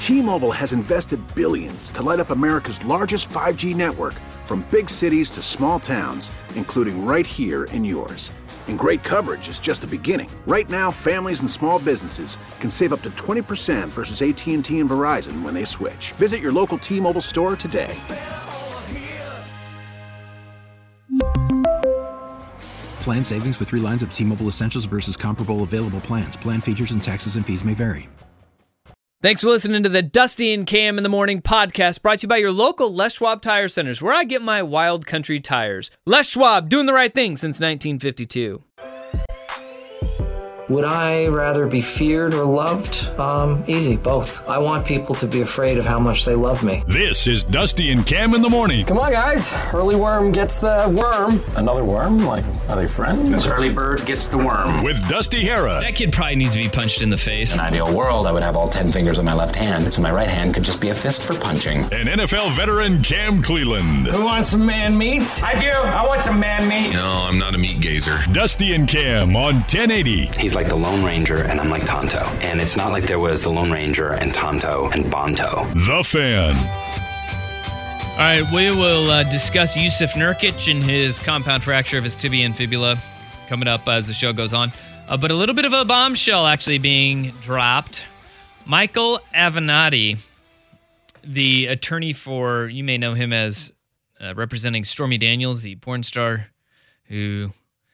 T-Mobile has invested billions to light up America's largest 5G network, from big cities to small towns, including right here in yours. And great coverage is just the beginning. Right now, families and small businesses can save up to 20% versus AT&T and Verizon when they switch. Visit your local T-Mobile store today. Plan savings with 3 lines of T-Mobile Essentials versus comparable available plans. Plan features and taxes and fees may vary. Thanks for listening to the Dusty and Cam in the Morning podcast, brought to you by your local Les Schwab Tire Centers, where I get my wild country tires. Les Schwab, doing the right thing since 1952. Would I rather be feared or loved? Easy, both. I want people to be afraid of how much they love me. This is Dusty and Cam in the Morning. Come on, guys. Early worm gets the worm. Another worm? Like, are they friends? This early bird gets the worm. With Dusty Hera. That kid probably needs to be punched in the face. In an ideal world, I would have all 10 fingers on my left hand, so my right hand could just be a fist for punching. And NFL veteran Cam Cleland. Who wants some man meat? I do. I want some man meat. No, I'm not a meat gazer. Dusty and Cam on 1080. He's like the Lone Ranger, and I'm like Tonto. And it's not like there was the Lone Ranger and Tonto and Bonto. The Fan. All right, we will discuss Yusuf Nurkic and his compound fracture of his tibia and fibula coming up as the show goes on. But a little bit of a bombshell actually being dropped. Michael Avenatti, the attorney for, you may know him as representing Stormy Daniels, the porn star who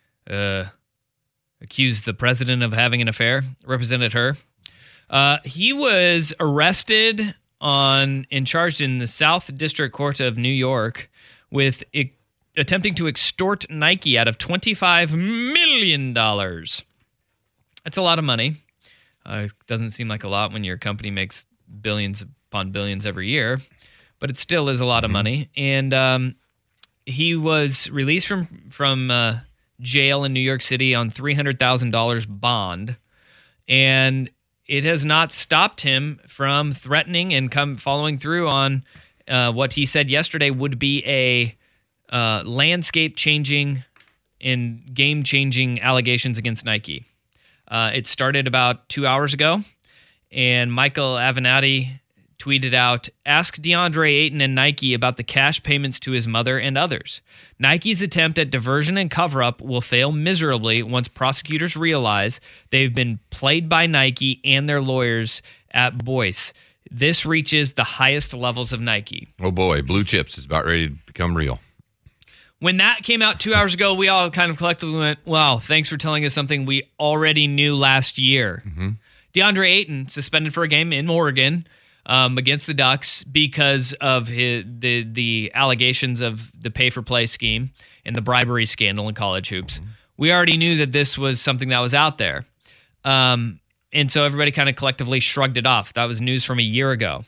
accused the president of having an affair, represented her. He was arrested and charged in the South District Court of New York with attempting to extort Nike out of $25 million. That's a lot of money. It doesn't seem like a lot when your company makes billions upon billions every year, but it still is a lot of money. And he was released from jail in New York City on $300,000 bond, and it has not stopped him from threatening and following through on what he said yesterday would be a landscape-changing and game-changing allegations against Nike. It started about 2 hours ago, and Michael Avenatti tweeted out, "Ask DeAndre Ayton and Nike about the cash payments to his mother and others. Nike's attempt at diversion and cover-up will fail miserably once prosecutors realize they've been played by Nike and their lawyers at Boyce. This reaches the highest levels of Nike." Oh boy, blue chips is about ready to become real. When that came out 2 hours ago, we all kind of collectively went, wow, thanks for telling us something we already knew last year. Mm-hmm. DeAndre Ayton suspended for a game in Oregon against the Ducks because of the allegations of the pay-for-play scheme and the bribery scandal in college hoops. Mm-hmm. We already knew that this was something that was out there. And so everybody kind of collectively shrugged it off. That was news from a year ago.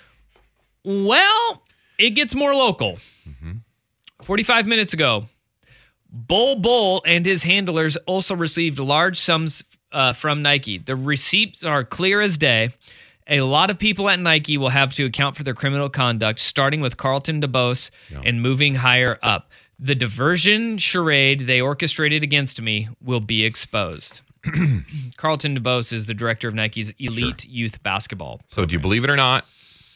Well, it gets more local. Mm-hmm. 45 minutes ago, Bol and his handlers also received large sums from Nike. The receipts are clear as day. A lot of people at Nike will have to account for their criminal conduct, starting with Carlton DeBose and moving higher up. The diversion charade they orchestrated against me will be exposed. Carlton DeBose is the director of Nike's elite youth basketball program. So do you believe it or not?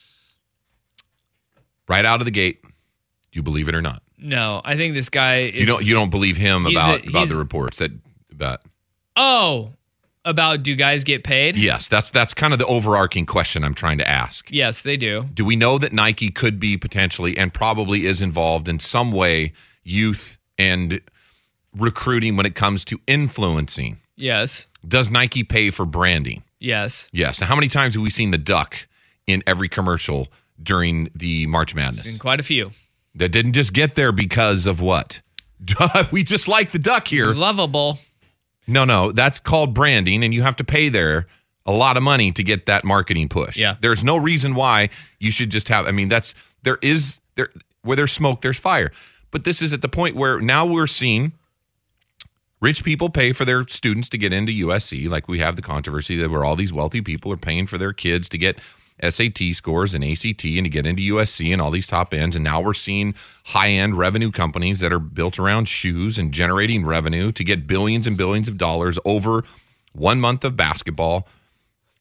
Right out of the gate, do you believe it or not? No, I think this guy is... You don't believe him about the reports about... Oh, about do guys get paid? Yes, that's kind of the overarching question I'm trying to ask. Yes, they do. Do we know that Nike could be potentially and probably is involved in some way youth and recruiting when it comes to influencing? Yes. Does Nike pay for branding? Yes. Yes. Now, how many times have we seen the duck in every commercial during the March Madness? Seen quite a few. That didn't just get there because of what? We just like the duck here. Lovable. No, that's called branding, and you have to pay there a lot of money to get that marketing push. Yeah. There's no reason why you should just have, where there's smoke, there's fire. But this is at the point where now we're seeing rich people pay for their students to get into USC, like we have the controversy that where all these wealthy people are paying for their kids to get SAT scores and ACT and to get into USC and all these top ends. And now we're seeing high-end revenue companies that are built around shoes and generating revenue to get billions and billions of dollars over 1 month of basketball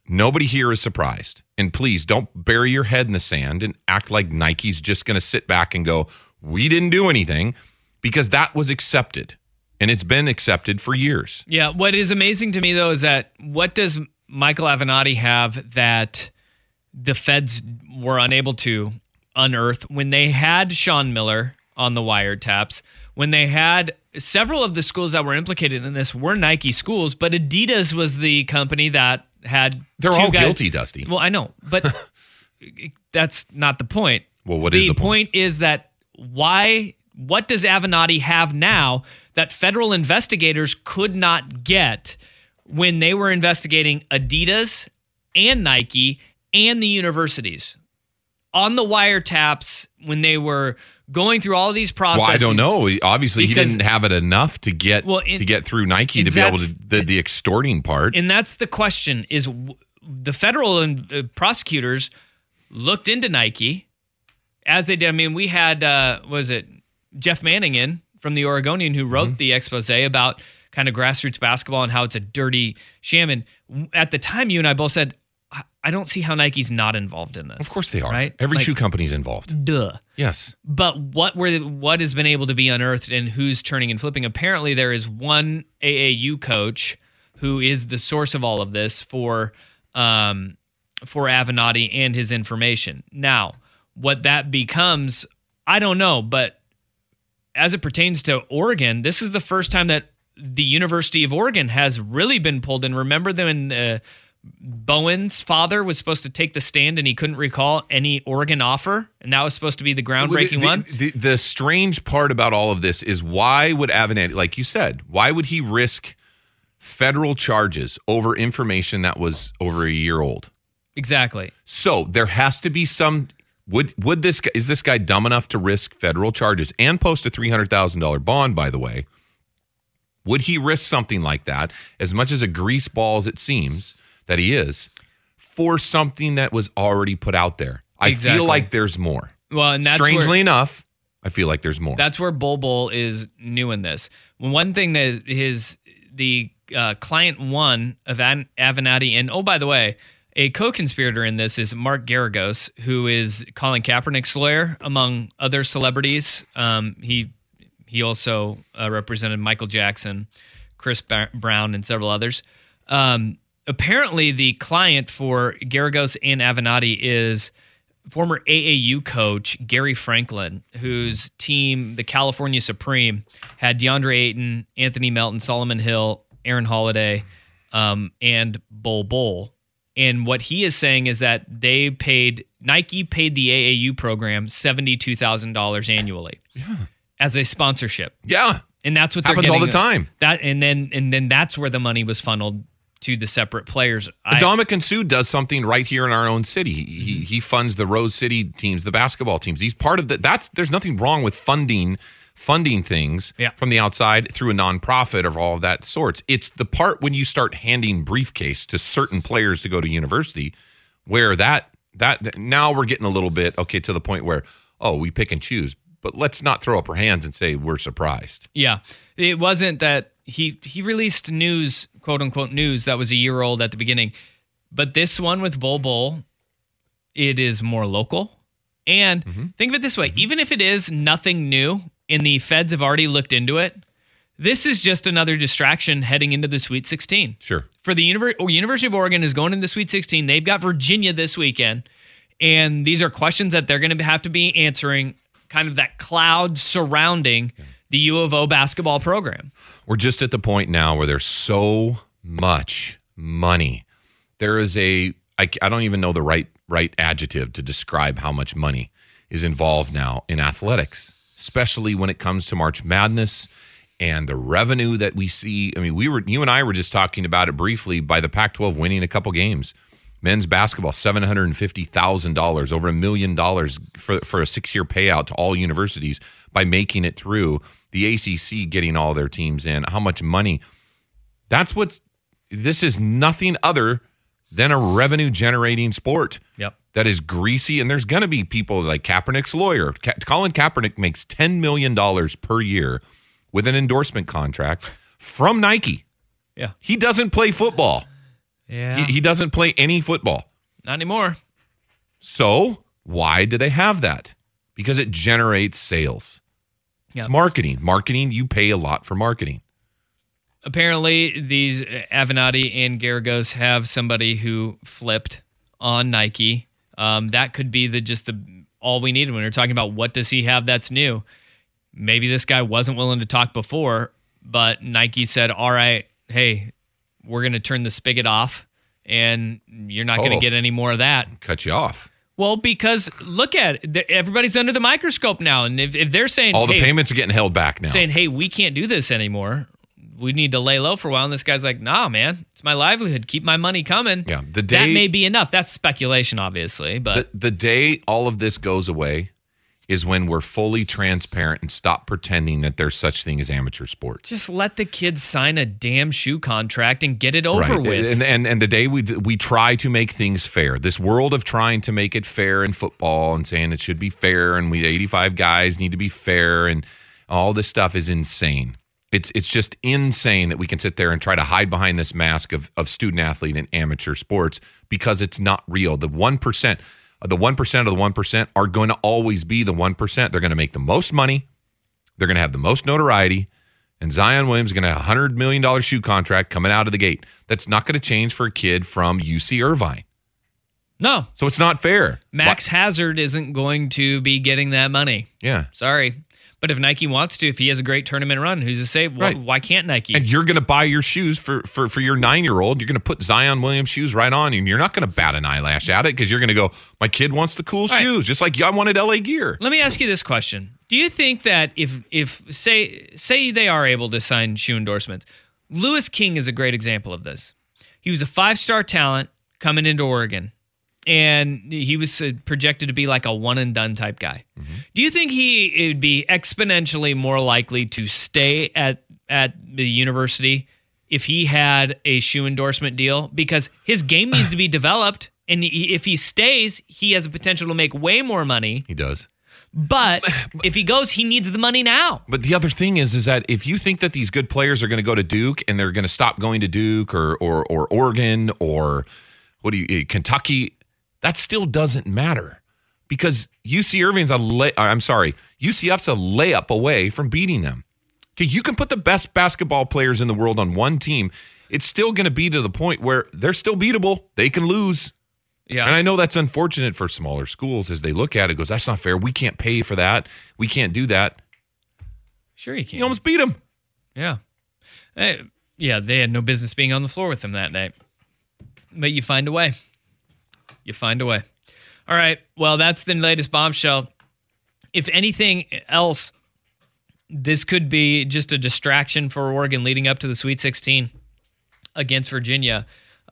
nobody here is surprised. And please don't bury your head in the sand and act like Nike's just going to sit back and go, we didn't do anything, because that was accepted. And it's been accepted for years. Yeah. What is amazing to me, though, is that what does Michael Avenatti have that the feds were unable to unearth when they had Sean Miller on the wiretaps, when they had several of the schools that were implicated in this were Nike schools, but Adidas was the company that had They're all guilty, Dusty. Well, I know, but that's not the point. Well, what is the point? Is that what does Avenatti have now that federal investigators could not get when they were investigating Adidas and Nike and the universities? On the wiretaps, when they were going through all of these processes. Well, I don't know. Obviously, he didn't have it enough to get through Nike to be able to the extorting part. And that's the question: is the federal prosecutors looked into Nike as they did? I mean, we had was it Jeff Manning from the Oregonian who wrote the expose about kind of grassroots basketball and how it's a dirty sham. And at the time, you and I both said, I don't see how Nike's not involved in this. Of course they are. Right? Every shoe company's involved. Duh. Yes. But what has been able to be unearthed and who's turning and flipping? Apparently, there is one AAU coach who is the source of all of this for Avenatti and his information. Now, what that becomes, I don't know. But as it pertains to Oregon, this is the first time that the University of Oregon has really been pulled in. Remember when Bowen's father was supposed to take the stand and he couldn't recall any Oregon offer, and that was supposed to be the groundbreaking one? The strange part about all of this is, why would Avenatti, like you said, why would he risk federal charges over information that was over a year old? Exactly. So there has to be some. Is this guy dumb enough to risk federal charges and post a $300,000 bond, by the way? Would he risk something like that, as much as a greaseball as it seems that he is, for something that was already put out there? I feel like there's more. Well, and that's strangely enough, I feel like there's more. That's where Bol is new in this. One thing that the client one of Avenatti, and oh, by the way, a co-conspirator in this is Mark Garagos, who is Colin Kaepernick's lawyer, among other celebrities. He also represented Michael Jackson, Chris Brown, and several others. Apparently, the client for Garagos and Avenatti is former AAU coach Gary Franklin, whose team, the California Supreme, had DeAndre Ayton, Anthony Melton, Solomon Hill, Aaron Holiday, and Bol. And what he is saying is that Nike paid the AAU program $72,000 annually as a sponsorship. Yeah. And that's what they're happens getting all the time. And then that's where the money was funneled to the separate players. Dominican Sue does something right here in our own city. He funds the Rose City teams, the basketball teams. He's part of that. There's nothing wrong with funding things from the outside through a nonprofit or all of that sorts. It's the part when you start handing briefcase to certain players to go to university, where that now we're getting a little bit to the point where, we pick and choose. But let's not throw up our hands and say we're surprised. Yeah, it wasn't that he released news, quote unquote news, that was a year old at the beginning. But this one with Bol, it is more local. And think of it this way: even if it is nothing new, and the feds have already looked into it, this is just another distraction heading into the Sweet 16. Sure. For the University of Oregon is going into the Sweet 16. They've got Virginia this weekend. And these are questions that they're going to have to be answering, kind of that cloud surrounding the U of O basketball program. We're just at the point now where there's so much money. There is I don't even know the right adjective to describe how much money is involved now in athletics, especially when it comes to March Madness and the revenue that we see. I mean, you and I were just talking about it briefly by the Pac-12 winning a couple games. Men's basketball, $750,000, over $1 million for a 6-year payout to all universities by making it through. The ACC getting all their teams in. How much money? This is nothing other than a revenue-generating sport. Yep. That is greasy, and there's going to be people like Kaepernick's lawyer. Colin Kaepernick makes $10 million per year with an endorsement contract from Nike. Yeah. He doesn't play football. Yeah. He doesn't play any football. Not anymore. So why do they have that? Because it generates sales. Yep. It's marketing. Marketing, you pay a lot for marketing. Apparently, these Avenatti and Garagos have somebody who flipped on Nike. That could be all we needed when we're talking about what does he have that's new. Maybe this guy wasn't willing to talk before, but Nike said, all right, hey, we're going to turn the spigot off, and you're not going to get any more of that. Cut you off. Well, because look at it. Everybody's under the microscope now. And if they're saying all the payments are getting held back now, saying, hey, we can't do this anymore, we need to lay low for a while. And this guy's like, nah, man, it's my livelihood. Keep my money coming. Yeah, that may be enough. That's speculation, obviously. But the day all of this goes away is when we're fully transparent and stop pretending that there's such thing as amateur sports. Just let the kids sign a damn shoe contract and get it over with. And the day we try to make things fair, this world of trying to make it fair in football and saying it should be fair and we 85 guys need to be fair and all this stuff is insane. It's just insane that we can sit there and try to hide behind this mask of student athlete and amateur sports because it's not real. The 1%. The 1% of the 1% are going to always be the 1%. They're going to make the most money. They're going to have the most notoriety. And Zion Williams is going to have a $100 million shoe contract coming out of the gate. That's not going to change for a kid from UC Irvine. No. So it's not fair. Max Hazard isn't going to be getting that money. Yeah. Sorry. But if Nike wants to, if he has a great tournament run, who's to say, why can't Nike? And you're going to buy your shoes for your 9-year-old. You're going to put Zion Williams shoes right on you, and you're not going to bat an eyelash at it because you're going to go, my kid wants the cool shoes, just like I wanted LA Gear. Let me ask you this question. Do you think that if say they are able to sign shoe endorsements, Lewis King is a great example of this. He was a 5-star talent coming into Oregon. And he was projected to be like a one-and-done type guy. Mm-hmm. Do you think he would be exponentially more likely to stay at the university if he had a shoe endorsement deal? Because his game needs to be developed, and if he stays, he has a potential to make way more money. He does. But if he goes, he needs the money now. But the other thing is that if you think that these good players are going to go to Duke and they're going to stop going to Duke or Oregon or Kentucky, that still doesn't matter because UCF's a layup away from beating them. Okay, you can put the best basketball players in the world on one team. It's still going to be to the point where they're still beatable. They can lose. Yeah. And I know that's unfortunate for smaller schools as they look at it, goes, that's not fair. We can't pay for that. We can't do that. Sure you can. You almost beat them. Yeah. Yeah, they had no business being on the floor with them that night. But you find a way. You find a way. All right. Well, that's the latest bombshell. If anything else, this could be just a distraction for Oregon leading up to the Sweet 16 against Virginia.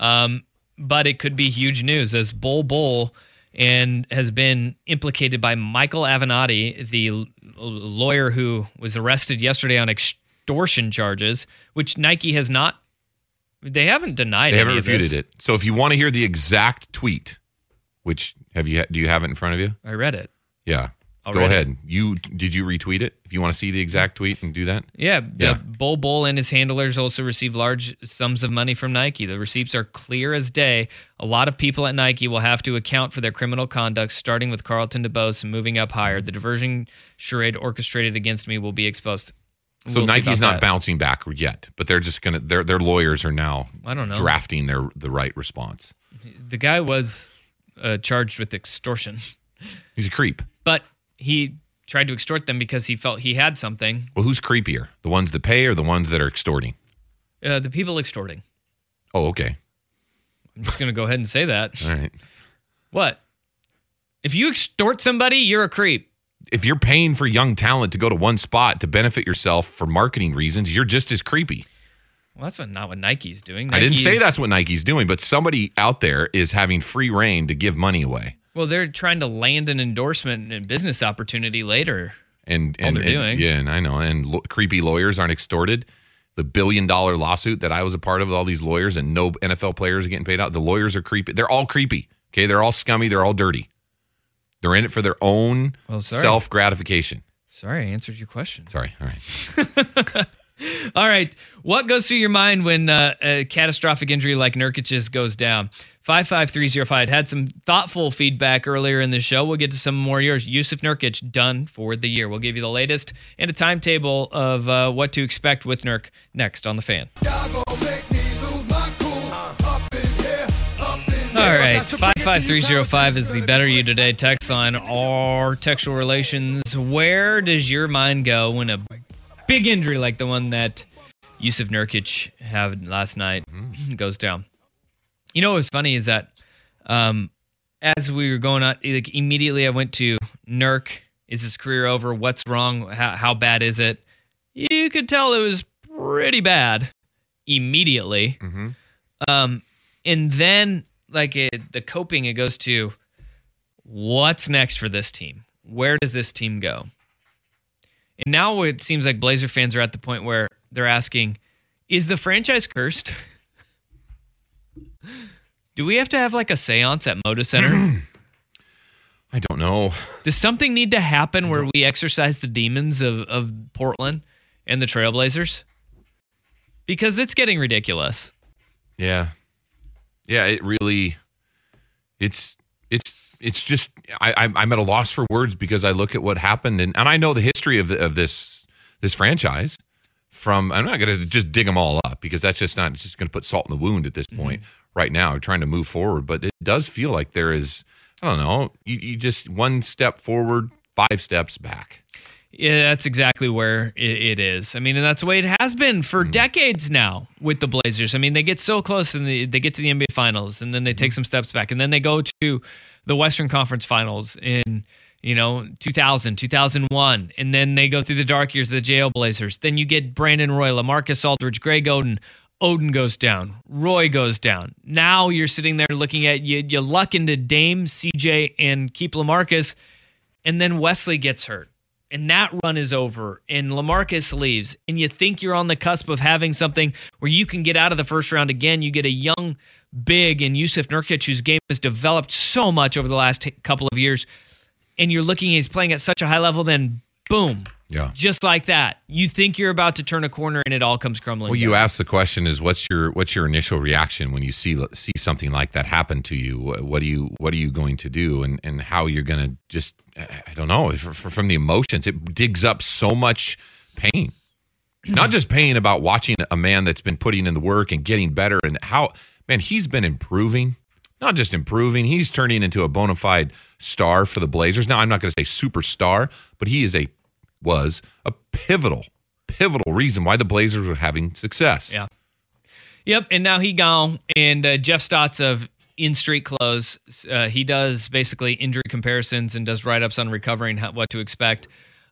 But it could be huge news as Bull and has been implicated by Michael Avenatti, the lawyer who was arrested yesterday on extortion charges, which Nike has not. They haven't denied. They haven't refuted it. So if you want to hear the exact tweet, which do you have it in front of you? I read it. Yeah. Go ahead. Did you retweet it? If you want to see the exact tweet and do that? Yeah. Bull and his handlers also received large sums of money from Nike. The receipts are clear as day. A lot of people at Nike will have to account for their criminal conduct, starting with Carlton DeBose and moving up higher. The diversion charade orchestrated against me will be exposed. So Nike's not bouncing back yet, but they're just gonna. Their lawyers are now. I don't know. Drafting the right response. The guy was charged with extortion. He's a creep. But he tried to extort them because he felt he had something. Well, who's creepier? The ones that pay or the ones that are extorting? The people extorting. Oh, okay. I'm just going to go ahead and say that. All right. What? If you extort somebody, you're a creep. If you're paying for young talent to go to one spot to benefit yourself for marketing reasons, you're just as creepy. Well, that's not what Nike's doing. I didn't say that's what Nike's doing, but somebody out there is having free reign to give money away. Well, they're trying to land an endorsement and business opportunity later. And they're doing. Yeah, and I know. And creepy lawyers aren't extorted. The $1 billion lawsuit that I was a part of with all these lawyers and no NFL players are getting paid out. The lawyers are creepy. They're all creepy. Okay, they're all scummy. They're all dirty. They're in it for their own self-gratification. Sorry, I answered your question. Sorry. All right. All right. What goes through your mind when a catastrophic injury like Nurkic's goes down? 55305 had some thoughtful feedback earlier in the show. We'll get to some more of yours. Jusuf Nurkic done for the year. We'll give you the latest and a timetable of what to expect with Nurk next on The Fan. All right, 55305 is the Better You Today text line or textual relations. Where does your mind go when a big injury like the one that Jusuf Nurkic had last night goes down? You know what's funny is that as we were going on, like, immediately I went to Nurk. Is his career over? What's wrong? How bad is it? You could tell it was pretty bad immediately. And then the coping, it goes to what's next for this team? Where does this team go? And now it seems like Blazer fans are at the point where they're asking, is the franchise cursed? Do we have to have like a seance at Moda Center? I don't know. Does something need to happen where we exorcise the demons of Portland and the Trailblazers? Because it's getting ridiculous. Yeah. Yeah, it really, it's just, I'm at a loss for words because I look at what happened and I know the history of this franchise from, I'm not going to just dig them all up because that's just not, it's just going to put salt in the wound at this point right now. We're trying to move forward, but it does feel like there is, I don't know, you just one step forward, 5 steps back. Yeah, that's exactly where it is. I mean, and that's the way it has been for decades now with the Blazers. I mean, they get so close and they get to the NBA Finals, and then they take some steps back, and then they go to the Western Conference Finals in 2000, 2001, and then they go through the dark years of the JL Blazers. Then you get Brandon Roy, LaMarcus Aldridge, Greg Oden. Oden goes down. Roy goes down. Now you're sitting there looking at you luck into Dame, CJ, and keep LaMarcus, and then Wesley gets hurt. And that run is over, and LaMarcus leaves, and you think you're on the cusp of having something where you can get out of the first round again. You get a young, big, and Jusuf Nurkic, whose game has developed so much over the last couple of years, and you're looking, he's playing at such a high level, then boom, just like that. You think you're about to turn a corner, and it all comes crumbling down. You ask the question is, what's your initial reaction when you see something like that happen to you? What are you going to do, and how you're going to just, I don't know, from the emotions, it digs up so much pain. Not just pain about watching a man that's been putting in the work and getting better, and how, man, he's been improving. Not just improving, he's turning into a bona fide star for the Blazers. Now, I'm not going to say superstar, but he was a pivotal reason why the Blazers were having success. Yeah. Yep, and now he gone. And Jeff Stotts of In Street Clothes, he does basically injury comparisons and does write-ups on recovering, what to expect.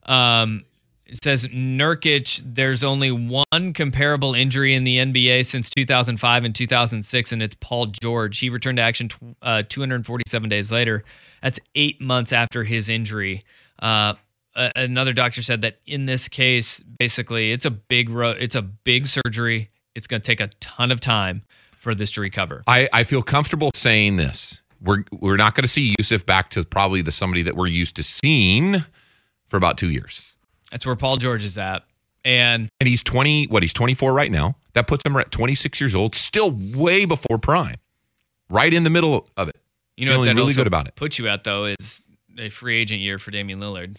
It says Nurkic, there's only one comparable injury in the NBA since 2005 and 2006, and it's Paul George. He returned to action 247 days later. That's 8 months after his injury. Another doctor said that in this case, basically, it's a big surgery. It's going to take a ton of time for this to recover. I feel comfortable saying this. We're not going to see Jusuf back to probably somebody that we're used to seeing for about 2 years. That's where Paul George is at. And he's 24 right now. That puts him at 26 years old, still way before prime. Right in the middle of it. You know what that really also good about it. Puts you at, though, is a free agent year for Damian Lillard.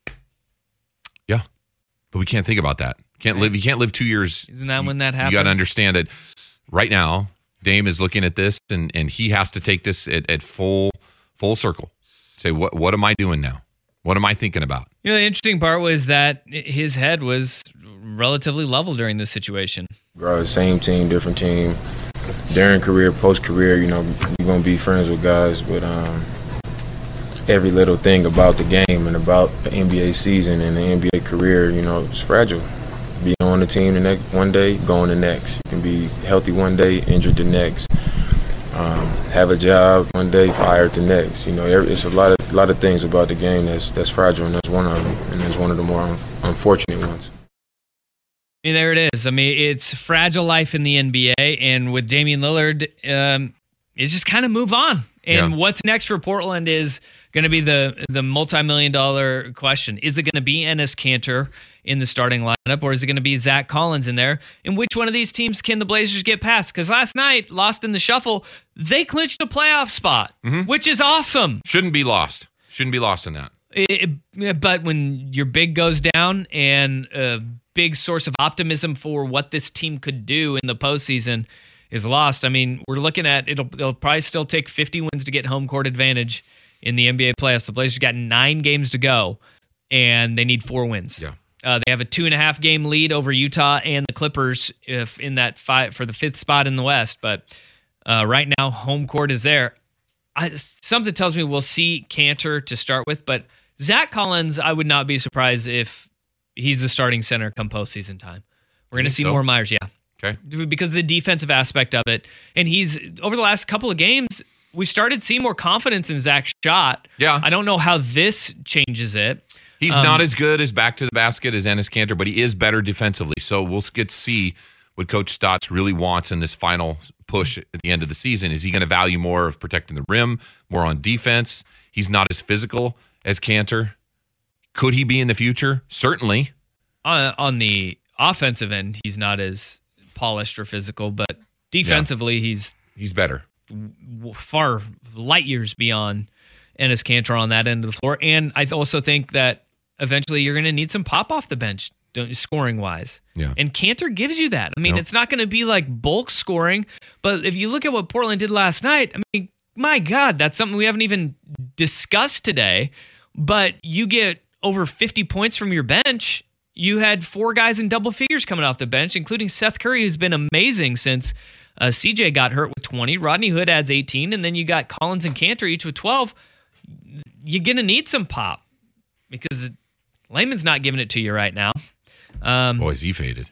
Yeah. But we can't think about that. You can't live 2 years. Isn't that when that happens? You got to understand that right now, Dame is looking at this and he has to take this at full circle. Say, what am I doing now? What am I thinking about? You know, the interesting part was that his head was relatively level during this situation. Same team, different team. During career, post-career, you're going to be friends with guys, but every little thing about the game and about the NBA season and the NBA career, it's fragile. Be on the team the next one day, go on the next. You can be healthy one day, injured the next. Have a job one day, fired the next. It's a lot of things about the game that's fragile, and that's one of them, and that's one of the more unfortunate ones. And there it is. I mean, it's fragile life in the NBA, and with Damian Lillard, it's just kind of move on. And what's next for Portland is going to be the multi-million-dollar question. Is it going to be Enes Kanter in the starting lineup, or is it going to be Zach Collins in there? And which one of these teams can the Blazers get past? Because last night, lost in the shuffle, they clinched a playoff spot, which is awesome. Shouldn't be lost. Shouldn't be lost in that. But when your big goes down and a big source of optimism for what this team could do in the postseason is lost, I mean, we're looking at it'll probably still take 50 wins to get home court advantage in the NBA playoffs. The Blazers got 9 games to go, and they need 4 wins. Yeah. They have a 2.5 game lead over Utah and the Clippers if in that fight for the 5th spot in the West. But right now, home court is there. Something tells me we'll see Kanter to start with, but Zach Collins, I would not be surprised if he's the starting center come postseason time. We're going to see more Myers, yeah. Okay. Because of the defensive aspect of it. And he's, over the last couple of games, we started seeing more confidence in Zach's shot. Yeah. I don't know how this changes it. He's not as good as back to the basket as Enes Kanter, but he is better defensively. So we'll get to see what Coach Stotts really wants in this final push at the end of the season. Is he going to value more of protecting the rim, more on defense? He's not as physical as Kanter. Could he be in the future? Certainly. On the offensive end, he's not as polished or physical, but defensively, he's better. Far light years beyond Enes Kanter on that end of the floor. And I also think that eventually you're going to need some pop off the bench, scoring wise. Yeah. And Kanter gives you that. I mean, it's not going to be like bulk scoring, but if you look at what Portland did last night, I mean, my God, that's something we haven't even discussed today. But you get over 50 points from your bench. You had 4 guys in double figures coming off the bench, including Seth Curry, who's been amazing since CJ got hurt with 20. Rodney Hood adds 18, and then you got Collins and Kanter each with 12. You're going to need some pop because Layman's not giving it to you right now. Boys, he faded.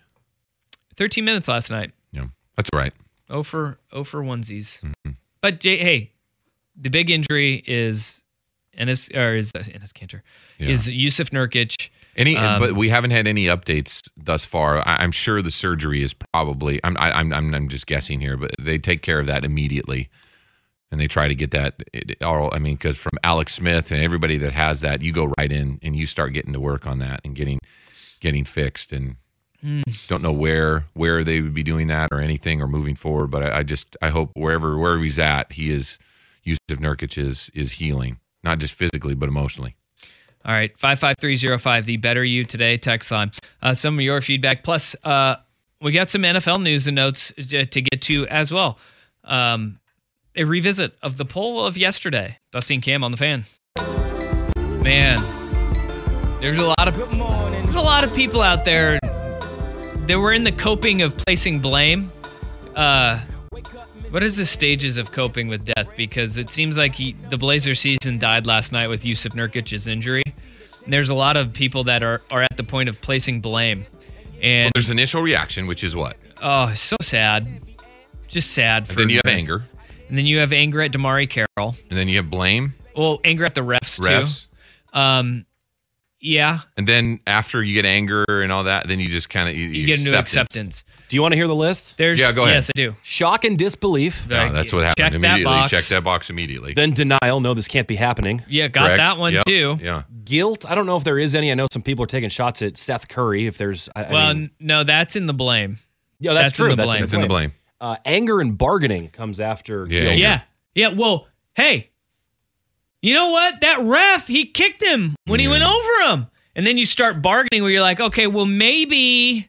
13 minutes last night. Yeah, that's all right. 0 for onesies. Mm-hmm. But, hey, the big injury is Enes Kanter. Is Yusuf Nurkic. But we haven't had any updates thus far. I'm sure the surgery is probably. I'm just guessing here, but they take care of that immediately, and they try to get that. Because from Alex Smith and everybody that has that, you go right in and you start getting to work on that and getting fixed. And don't know where they would be doing that or anything or moving forward. But I hope wherever he's at, Yusuf Nurkic is healing, not just physically but emotionally. All right, 55305, the Better You Today text line. Some of your feedback. Plus, we got some NFL news and notes to get to as well. A revisit of the poll of yesterday. Dusty and Cam on the Fan. Man, there's a lot of people out there that were in the coping of placing blame. What is the stages of coping with death? Because it seems like the Blazers season died last night with Yusuf Nurkic's injury. And there's a lot of people that are at the point of placing blame. And there's initial reaction, which is what? Oh, so sad. Just sad. And then you have anger. And then you have anger at Damari Carroll. And then you have blame. Well, anger at the refs. Too. Yeah. And then after you get anger and all that, then you just kind of you get into acceptance. Do you want to hear the list? Yeah, go ahead. Yes, I do. Shock and disbelief. No, that's what happened. Immediately. Check that box immediately. Then denial. No, this can't be happening. Yeah, got that one too. Yeah. Guilt. I don't know if there is any. I know some people are taking shots at Seth Curry. If there's, no, that's in the blame. Yeah, that's true. That's in the blame. Anger and bargaining comes after guilt. Yeah. Well, hey, you know what? That ref, he kicked him when he went over him. And then you start bargaining where you're like, okay, well, maybe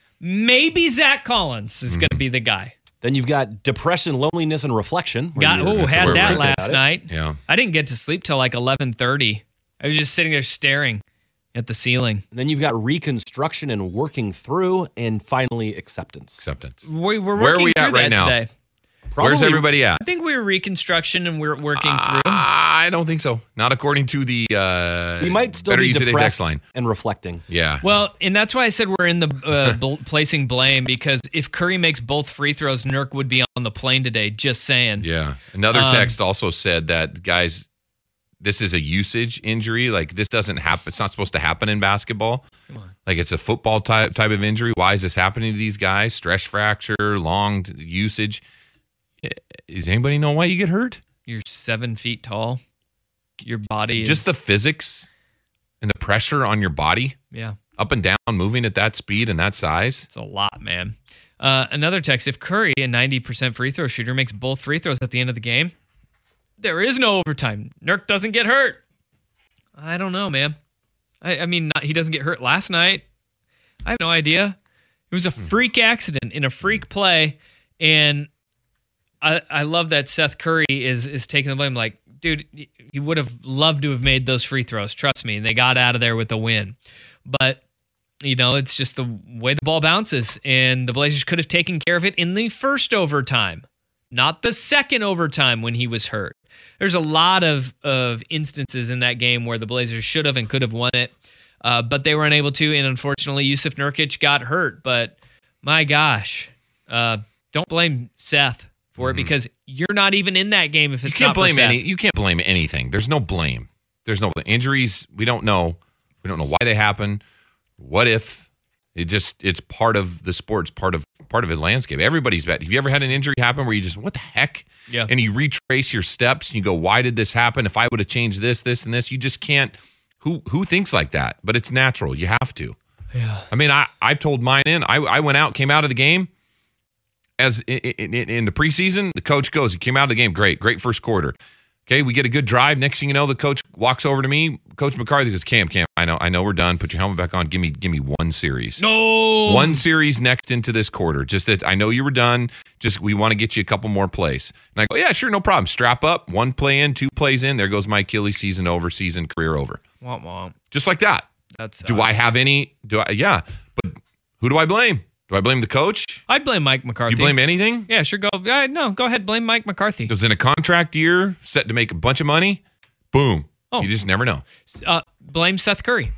Zach Collins is going to be the guy. Then you've got depression, loneliness, and reflection. Had that last night. Yeah. I didn't get to sleep till like 11:30. I was just sitting there staring at the ceiling. And then you've got reconstruction and working through, and finally acceptance. We're working Where are we through at right that now? today. Where's everybody at? I think we're reconstruction and we're working through. I don't think so. Not according to the we might still Better be You Today depressed text line. And reflecting. Yeah. Well, and that's why I said we're in the placing blame, because if Curry makes both free throws, Nurk would be on the plane today. Just saying. Yeah. Another text also said that, guys, this is a usage injury. Like, this doesn't happen. It's not supposed to happen in basketball. Come on. Like, it's a football type of injury. Why is this happening to these guys? Stress fracture, long usage. Does anybody know why you get hurt? You're 7 feet tall. Your body Just the physics and the pressure on your body. Yeah. Up and down, moving at that speed and that size. It's a lot, man. Another text, if Curry, a 90% free throw shooter, makes both free throws at the end of the game, there is no overtime. Nurk doesn't get hurt. I don't know, man. I mean, he doesn't get hurt last night. I have no idea. It was a freak accident in a freak play, and I love that Seth Curry is taking the blame. Like, dude, he would have loved to have made those free throws. Trust me, and they got out of there with the win. But it's just the way the ball bounces, and the Blazers could have taken care of it in the first overtime, not the second overtime when he was hurt. There's a lot of instances in that game where the Blazers should have and could have won it, but they were unable to, and unfortunately, Jusuf Nurkic got hurt. But my gosh, don't blame Seth for it because you're not even in that game if it's not for Seth. You can't blame anything. There's no blame. There's no injuries. We don't know. We don't know why they happen. What if it's part of the sport? It's part of the landscape. Everybody's bad. Have you ever had an injury happen where you just, what the heck? Yeah. And you retrace your steps and you go, why did this happen? If I would have changed this, and this, you just can't. Who thinks like that? But it's natural. You have to. Yeah. I mean, I've told mine in. I went out, came out of the game as in the preseason. The coach goes, he came out of the game. Great first quarter. Okay, we get a good drive. Next thing you know, the coach walks over to me. Coach McCarthy goes, Cam, I know we're done. Put your helmet back on. Give me one series. No. One series next into this quarter. Just that I know you were done. Just we want to get you a couple more plays. And I go, yeah, sure, no problem. Strap up. 1 play in, 2 plays in. There goes my Achilles season over, career over. Womp womp. Just like that. Do I have any? Yeah. But who do I blame? Do I blame the coach? I'd blame Mike McCarthy. You blame anything? Yeah, sure. Go ahead. Blame Mike McCarthy. Because in a contract year, set to make a bunch of money, boom. Oh. You just never know. Blame Seth Curry.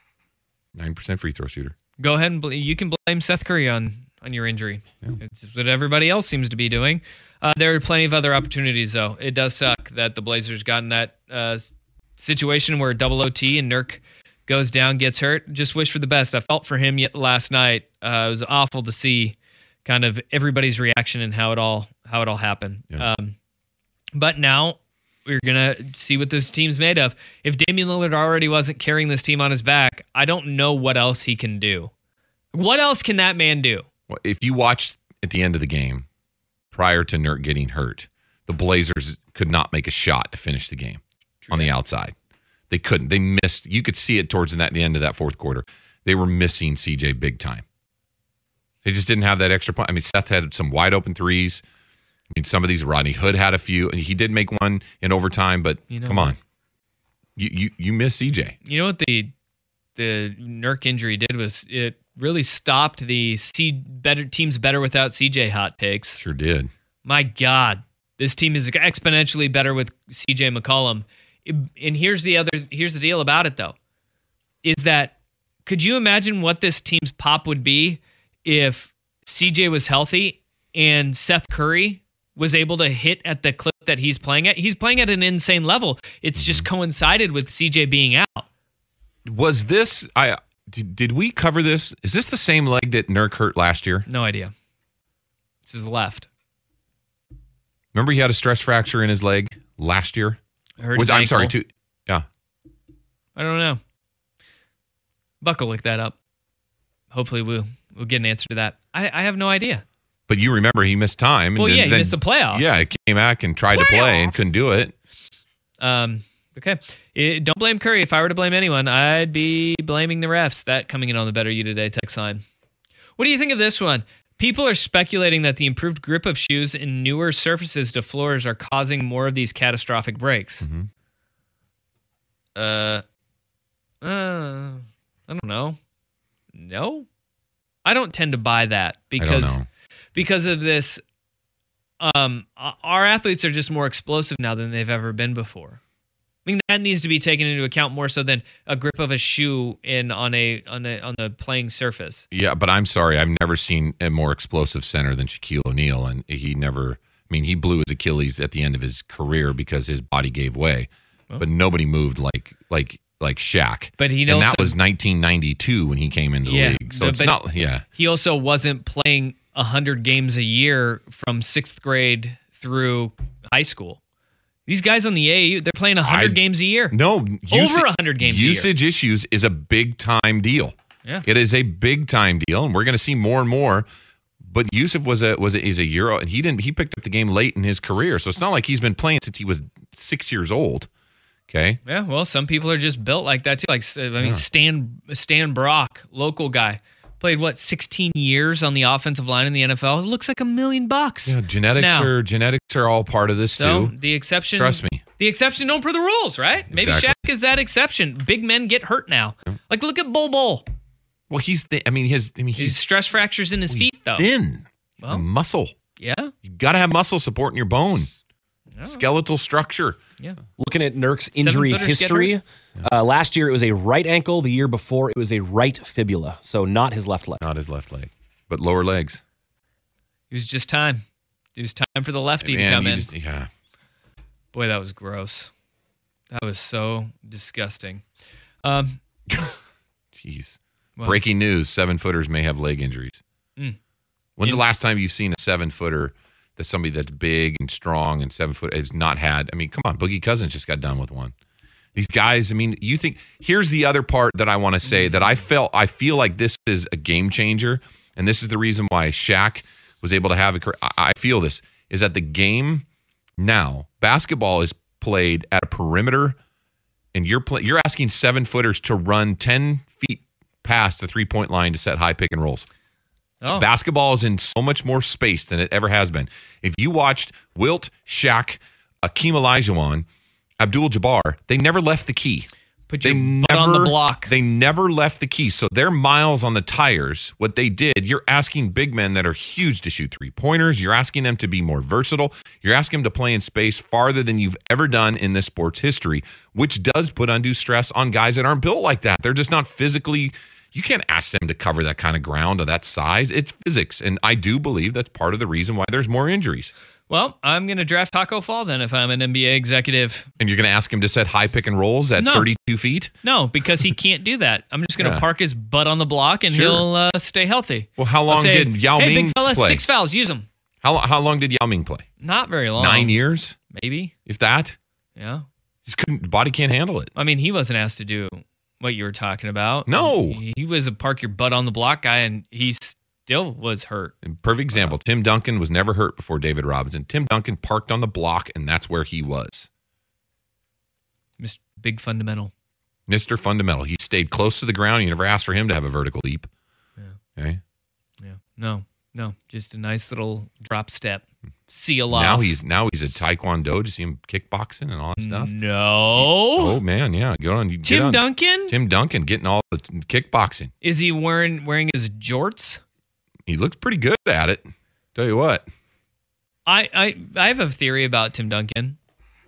9% free throw shooter. Go ahead and you can blame Seth Curry on your injury. Yeah. It's what everybody else seems to be doing. There are plenty of other opportunities, though. It does suck that the Blazers got in that situation where double OT and Nurk goes down, gets hurt. Just wish for the best. I felt for him last night. It was awful to see kind of everybody's reaction and how it all happened. Yeah. But now we're going to see what this team's made of. If Damian Lillard already wasn't carrying this team on his back, I don't know what else he can do. What else can that man do? Well, if you watched at the end of the game, prior to Nurk getting hurt, the Blazers could not make a shot to finish the game on the outside. They couldn't. They missed. You could see it towards the end of that fourth quarter. They were missing CJ big time. They just didn't have that extra point. I mean, Seth had some wide open threes. I mean, some of these, Rodney Hood had a few, and he did make one in overtime, but come on. You miss CJ. You know what the Nurk injury did was it really stopped the teams better without CJ hot takes. Sure did. My God. This team is exponentially better with CJ McCollum. And here's the deal about it, though, is that could you imagine what this team's pop would be if CJ was healthy and Seth Curry was able to hit at the clip that he's playing at? He's playing at an insane level. It's just coincided with CJ being out. Was this, did we cover this? Is this the same leg that Nurk hurt last year? No idea. This is the left. Remember he had a stress fracture in his leg last year? I'm sorry, too. Yeah. I don't know. Buckle look that up. Hopefully we'll get an answer to that. I have no idea. But you remember he missed time. Well, he missed the playoffs. Yeah, he came back and tried to play and couldn't do it. Okay. Don't blame Curry. If I were to blame anyone, I'd be blaming the refs. That coming in on the Better You Today text line. What do you think of this one? People are speculating that the improved grip of shoes and newer surfaces to floors are causing more of these catastrophic breaks. Mm-hmm. I don't know. No? I don't tend to buy that because of this. Our athletes are just more explosive now than they've ever been before. I mean, that needs to be taken into account more so than a grip of a shoe on the playing surface. Yeah, but I'm sorry, I've never seen a more explosive center than Shaquille O'Neal, and he blew his Achilles at the end of his career because his body gave way. Oh. But nobody moved like Shaq. But and that was 1992 when he came into the league. So it's not. Yeah, he also wasn't playing 100 games a year from 6th grade through high school. These guys on the AAU, they're playing 100 games a year. No. Over 100 games a year. Usage issues is a big-time deal. Yeah. It is a big-time deal, and we're going to see more and more. But Yusuf is a Euro, and he picked up the game late in his career, so it's not like he's been playing since he was 6 years old. Okay. Yeah, well, some people are just built like that too. Like Stan Brock, local guy, played 16 years on the offensive line in the NFL. It looks like $1 million. Yeah, genetics are all part of this so too. The exception, trust me, the exception don't prove the rules, right? Maybe exactly. Shaq is that exception. Big men get hurt now. Like look at Bull. Well, he's stress fractures in his feet though. Thin, muscle. Yeah, you got to have muscle supporting your bone, skeletal structure. Yeah. Looking at Nurk's injury history, last year it was a right ankle. The year before it was a right fibula. So not his left leg. Not his left leg, but lower legs. It was just time. It was time for the lefty to come in. Yeah. Boy, that was gross. That was so disgusting. Jeez. Well, breaking news, 7-footers may have leg injuries. When's the last time you've seen a 7-footer that's somebody that's big and strong and 7-foot has not had? I mean, come on, Boogie Cousins just got done with one. These guys, I mean, you think, here's the other part that I want to say that I feel like this is a game changer, and this is the reason why Shaq was able to have a career. I feel this, is that the game now, basketball is played at a perimeter, and you're asking 7-footers to run 10 feet past the three-point line to set high pick and rolls. Oh. Basketball is in so much more space than it ever has been. If you watched Wilt, Shaq, Akeem Olajuwon, Abdul-Jabbar, they never left the key. Put your butt on the block. They never left the key. So they're miles on the tires. What they did, you're asking big men that are huge to shoot three-pointers. You're asking them to be more versatile. You're asking them to play in space farther than you've ever done in this sport's history, which does put undue stress on guys that aren't built like that. They're just not physically... You can't ask them to cover that kind of ground of that size. It's physics. And I do believe that's part of the reason why there's more injuries. Well, I'm going to draft Taco Fall then if I'm an NBA executive. And you're going to ask him to set high pick and rolls at 32 feet? No, because he can't do that. I'm just going to park his butt on the block and he'll stay healthy. Well, how long did Yao Ming play? Hey, big fella, 6 fouls. Use them. How long did Yao Ming play? Not very long. 9 years? Maybe. If that? Yeah. Body can't handle it. I mean, he wasn't asked to do what you were talking about. No. He was a park your butt on the block guy, and he still was hurt. Perfect example. Tim Duncan was never hurt before David Robinson. Tim Duncan parked on the block, and that's where he was. Mr. Big Fundamental. Mr. Fundamental. He stayed close to the ground. You never asked for him to have a vertical leap. Yeah. Okay? Yeah. No. Just a nice little drop step. Seal off. Now he's a taekwondo. Did you see him kickboxing and all that stuff? No. Oh man, yeah. Tim Duncan? Tim Duncan getting all the kickboxing. Is he wearing his jorts? He looks pretty good at it. Tell you what. I have a theory about Tim Duncan.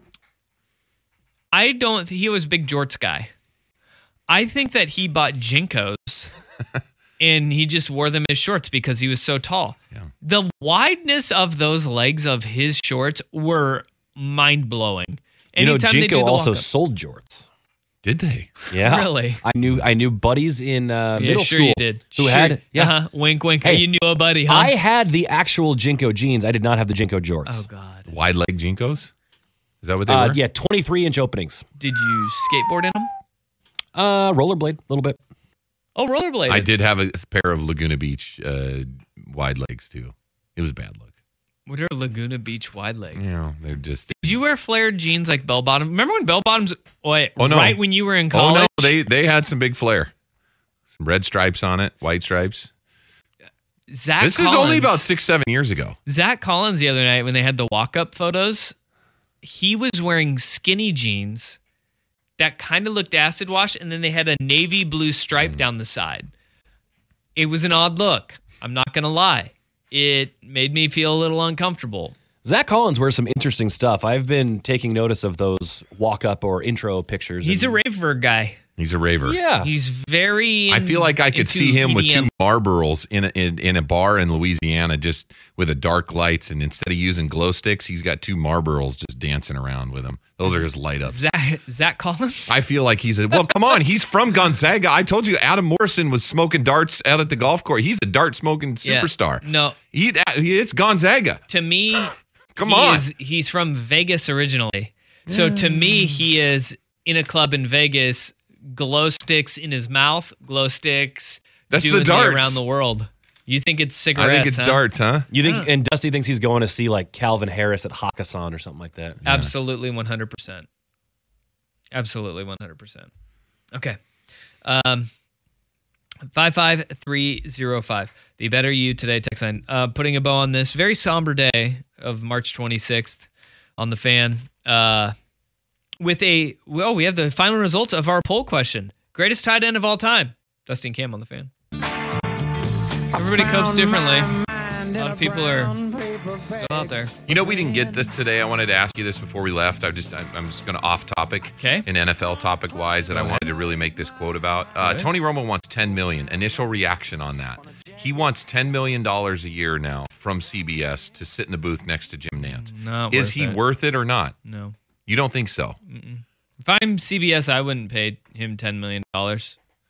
He was a big jorts guy. I think that he bought Jinkos and he just wore them as shorts because he was so tall. Yeah. The wideness of those legs of his shorts were mind-blowing. Jinko also sold jorts. Did they? Yeah. Really? I knew buddies in middle sure school you did. who had wink wink. Hey, you knew a buddy, huh? I had the actual Jinko jeans. I did not have the Jinko jorts. Oh God. Wide leg Jinkos? Is that what they were? Yeah, 23-inch openings. Did you skateboard in them? Rollerblade, a little bit. Oh, rollerblade. I did have a pair of Laguna Beach wide legs too. It was a bad look. What are Laguna Beach wide legs? Yeah, they're just. Did you wear flared jeans like bell bottom? Remember when bell bottoms? Right when you were in college? Oh no, they had some big flare, some red stripes on it, white stripes. This is only about 6-7 years ago. Zach Collins the other night when they had the walk-up photos, he was wearing skinny jeans that kind of looked acid wash, and then they had a navy blue stripe down the side. It was an odd look. I'm not going to lie. It made me feel a little uncomfortable. Zach Collins wears some interesting stuff. I've been taking notice of those walk-up or intro pictures. He's a raver guy. He's a raver. Yeah. He's very I feel like I could see him with 2 Marlboros in a bar in Louisiana just with a dark lights, and instead of using glow sticks, he's got 2 Marlboros just dancing around with him. Those are his light ups. Zach Collins? I feel like come on, he's from Gonzaga. I told you Adam Morrison was smoking darts out at the golf course. He's a dart smoking superstar. No. It's Gonzaga. To me, Come on. He's from Vegas originally. So to me, he is in a club in Vegas, glow sticks in his mouth, glow sticks. That's doing the darts around the world. You think it's cigarettes? I think it's darts, huh? You think? And Dusty thinks he's going to see like Calvin Harris at Hakkasan or something like that. Yeah. Absolutely, 100%. Absolutely, 100%. Okay. 55305. The Better You Today text line. Putting a bow on this very somber day of March 26th on the Fan. We have the final results of our poll question. Greatest tight end of all time. Dusty and Cam on the Fan. Everybody copes differently. A lot of people are still out there. You know, we didn't get this today. I wanted to ask you this before we left. I'm just going to off topic. Okay. In NFL topic wise, that I wanted to really make this quote about. Tony Romo wants $10 million. Initial reaction on that. He wants $10 million a year now from CBS to sit in the booth next to Jim Nantz. Is he worth it or not? No. You don't think so? Mm-mm. If I'm CBS, I wouldn't pay him $10 million a year.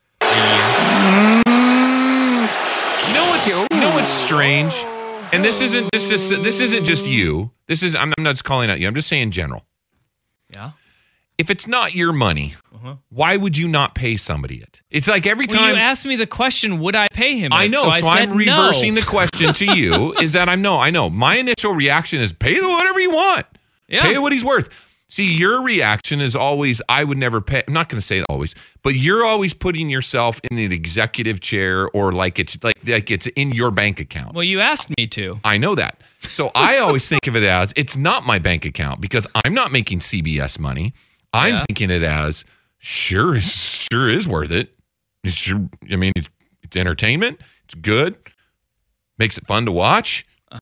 You know what's strange? And this isn't just you. I'm not just calling out you. I'm just saying in general. Yeah. If it's not your money, why would you not pay somebody it? It's like every time you ask me the question, would I pay him? I know, so I'm reversing no. the question to you. Is that I know. My initial reaction is pay whatever you want. Yeah. Pay what he's worth. See, your reaction is always, I would never pay. I'm not going to say it always, but you're always putting yourself in an executive chair or like it's in your bank account. Well, you asked me to. I know that. So I always think of it as it's not my bank account because I'm not making CBS money. I'm thinking it as sure is worth it. It's entertainment. It's good. Makes it fun to watch.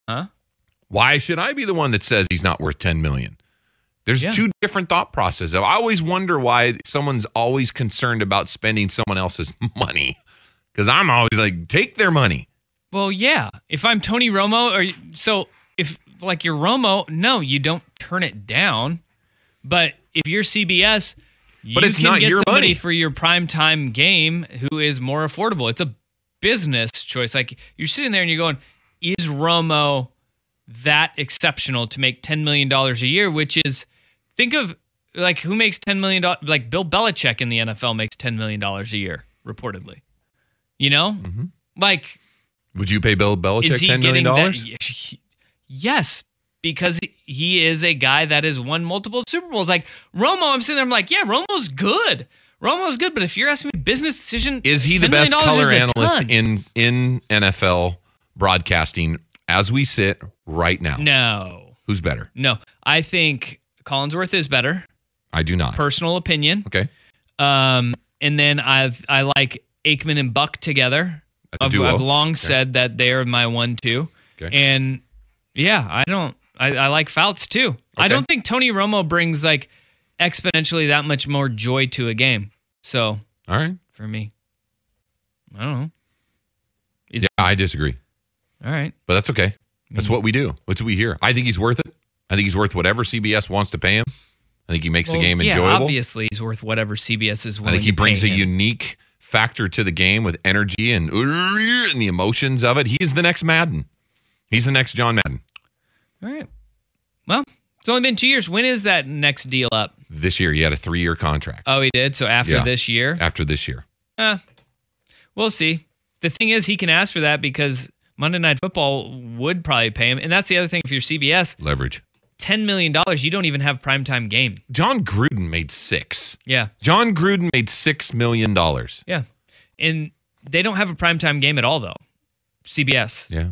Why should I be the one that says he's not worth $10 million? There's two different thought processes. I always wonder why someone's always concerned about spending someone else's money. Because I'm always like, take their money. Well, yeah. If I'm Tony Romo, if you're Romo, no, you don't turn it down. But if you're CBS, you it's can not get your somebody money. for your primetime game who is more affordable. It's a business choice. Like you're sitting there and you're going, is Romo that exceptional to make $10 million a year, which is, think of like who makes $10 million, like Bill Belichick in the NFL makes $10 million a year, reportedly. You know? Mm-hmm. Like, would you pay Bill Belichick $10 million? Yes, because he is a guy that has won multiple Super Bowls. Like Romo, I'm sitting there, I'm like, yeah, Romo's good. Romo's good, but if you're asking me business decision, is he the best color analyst in NFL broadcasting as we sit right now? No. Who's better? No. I think Collinsworth is better. I do not. Personal opinion. Okay. And then I like Aikman and Buck together. I've long said that they're my 1-2. Okay. And yeah, I like Fouts too. Okay. I don't think Tony Romo brings like exponentially that much more joy to a game. So, all right. For me, I don't know. I disagree. All right. But that's okay. That's what we do. That's what we hear. I think he's worth it. I think he's worth whatever CBS wants to pay him. I think he makes the game enjoyable. Obviously he's worth whatever CBS is willing to pay him. I think he brings a unique factor to the game with energy and the emotions of it. He is the next Madden. He's the next John Madden. All right. Well, it's only been 2 years. When is that next deal up? This year. He had a 3-year contract. Oh, he did? So after this year? After this year. We'll see. The thing is, he can ask for that because Monday Night Football would probably pay him. And that's the other thing if you're CBS. Leverage. $10 million, you don't even have primetime game. John Gruden made $6 million. Yeah. John Gruden made $6 million. Yeah. And they don't have a primetime game at all, though. CBS. Yeah.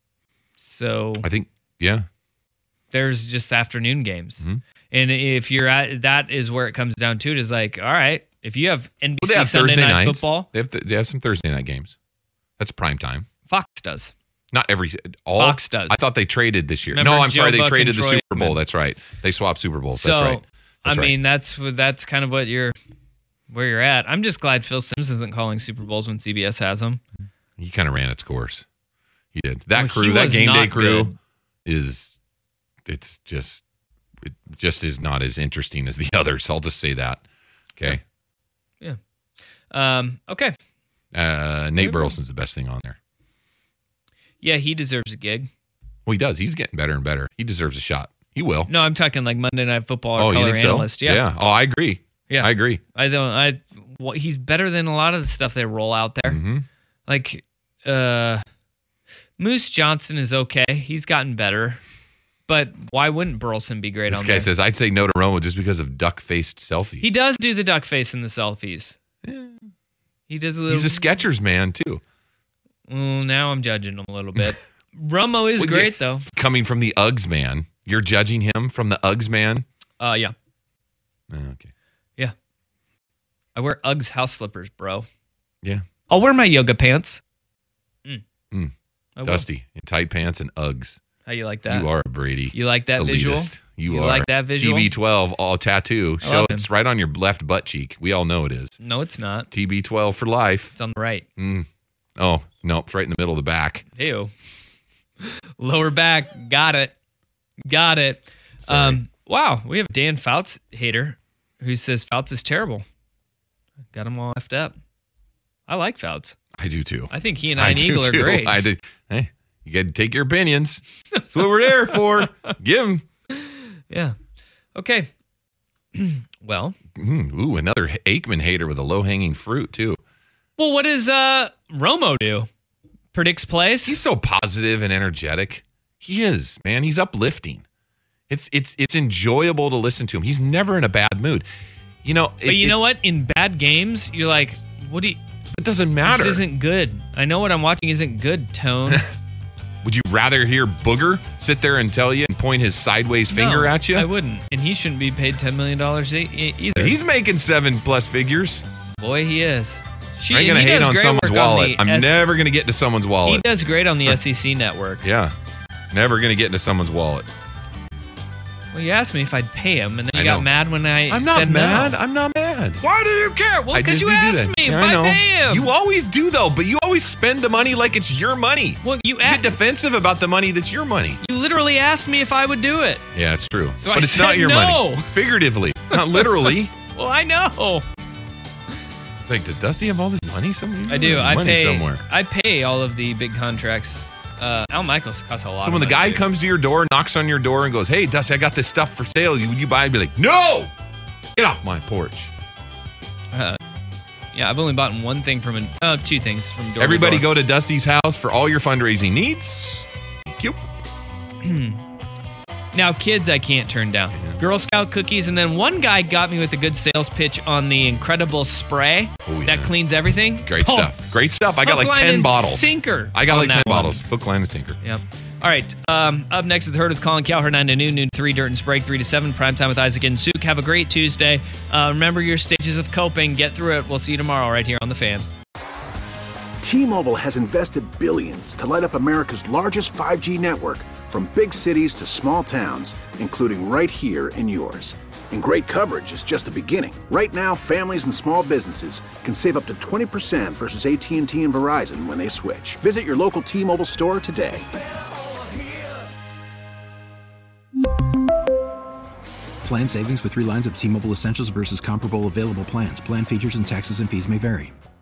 So I think, there's just afternoon games. Mm-hmm. And if you're at, that is where it comes down to it is like, all right, if you have NBC they have Sunday Thursday Night nights. Football. They have some Thursday night games. That's prime time. Fox does. Not every all. Fox does. I thought they traded this year. Remember no, I'm Joe sorry. They Buck traded the and Troy Super Bowl. Aikman. That's right. They swapped Super Bowls. So, That's right. I mean, that's kind of what where you're at. I'm just glad Phil Simms isn't calling Super Bowls when CBS has them. He kind of ran its course. He did. That Well, crew, that game day crew, good. it just is not as interesting as the others. I'll just say that. Okay. Yeah. Okay. Nate Burleson's the best thing on there. Yeah, he deserves a gig. Well, he does. He's getting better and better. He deserves a shot. He will. No, I'm talking like Monday Night Football or color analyst. So? Yeah. Oh, I agree. Yeah, I agree. He's better than a lot of the stuff they roll out there. Mm-hmm. Like, Moose Johnson is okay. He's gotten better. But why wouldn't Burleson be great on there? This guy says, I'd say no to Romo just because of duck-faced selfies. He does do the duck face in the selfies. Yeah. He does a little. He's a Skechers man, too. Well, now I'm judging him a little bit. Romo is great, though. Coming from the Uggs man. You're judging him from the Uggs man? Yeah. Okay. Yeah. I wear Uggs house slippers, bro. Yeah. I'll wear my yoga pants. Dusty in tight pants and Uggs. How you like that? You are a Brady. You like that elitist. visual? You like that visual? TB12, all tattoo. Show it's right on your left butt cheek. We all know it is. No, it's not. TB12 for life. It's on the right. Oh, no, it's right in the middle of the back. Ew. Lower back. Got it. Wow, we have a Dan Fouts hater who says Fouts is terrible. Got him all effed up. I like Fouts. I do too. I think he and Ian Eagle are great. Hey, you got to take your opinions. That's what we're there for. Give them. Yeah. Okay. Well. Ooh, another Aikman hater with a low-hanging fruit, too. Well, what does Romo do? Predicts plays? He's so positive and energetic. He is, man. He's uplifting. It's enjoyable to listen to him. He's never in a bad mood. You know. But you know what? In bad games, you're like, what do you... It doesn't matter. This isn't good. I know what I'm watching isn't good, Tone. Would you rather hear Booger sit there and tell you and point his sideways finger at you? I wouldn't. And he shouldn't be paid $10 million either. He's making 7+ figures. Boy, he is. I ain't going to hate on someone's wallet. I'm never going to get into someone's wallet. He does great on the SEC network. Yeah. Never going to get into someone's wallet. Well, you asked me if I'd pay him, and then you got mad when I said mad. no. I'm not mad. Why do you care? Well, because you asked me if I pay him. You always do, though, but you always spend the money like it's your money. Well, you get defensive about the money that's your money. You literally asked me if I would do it. Yeah, it's true. So but it's not your money. Figuratively, not literally. Well, I know. It's like, does Dusty have all this money somewhere? I do. I pay somewhere. I pay all of the big contracts. Al Michaels costs a lot. So when the guy comes to your door, knocks on your door, and goes, "Hey, Dusty, I got this stuff for sale. You buy?" And be like, "No, get off my porch." Yeah, I've only bought one thing from two things from door. Everybody to door. go to Dusty's house for all your fundraising needs. Thank you. Now, kids, I can't turn down. Girl Scout cookies, and then one guy got me with a good sales pitch on the incredible spray that cleans everything. Great stuff. Great stuff. I got Hook, like line, 10 and bottles. Sinker. I got like 10 one. bottles. Hook, line, and sinker. Yep. All right. Up next is The Herd with Colin Cowherd, 9 to noon, noon to 3, Dirt and Sprague, 3 to 7, primetime with Isaac and Suk. Have a great Tuesday. Remember your stages of coping. Get through it. We'll see you tomorrow right here on The Fan. T-Mobile has invested billions to light up America's largest 5G network, from big cities to small towns, including right here in yours. And great coverage is just the beginning. Right now, families and small businesses can save up to 20% versus AT&T and Verizon when they switch. Visit your local T-Mobile store today. Plan savings with 3 lines of T-Mobile Essentials versus comparable available plans. Plan features and taxes and fees may vary.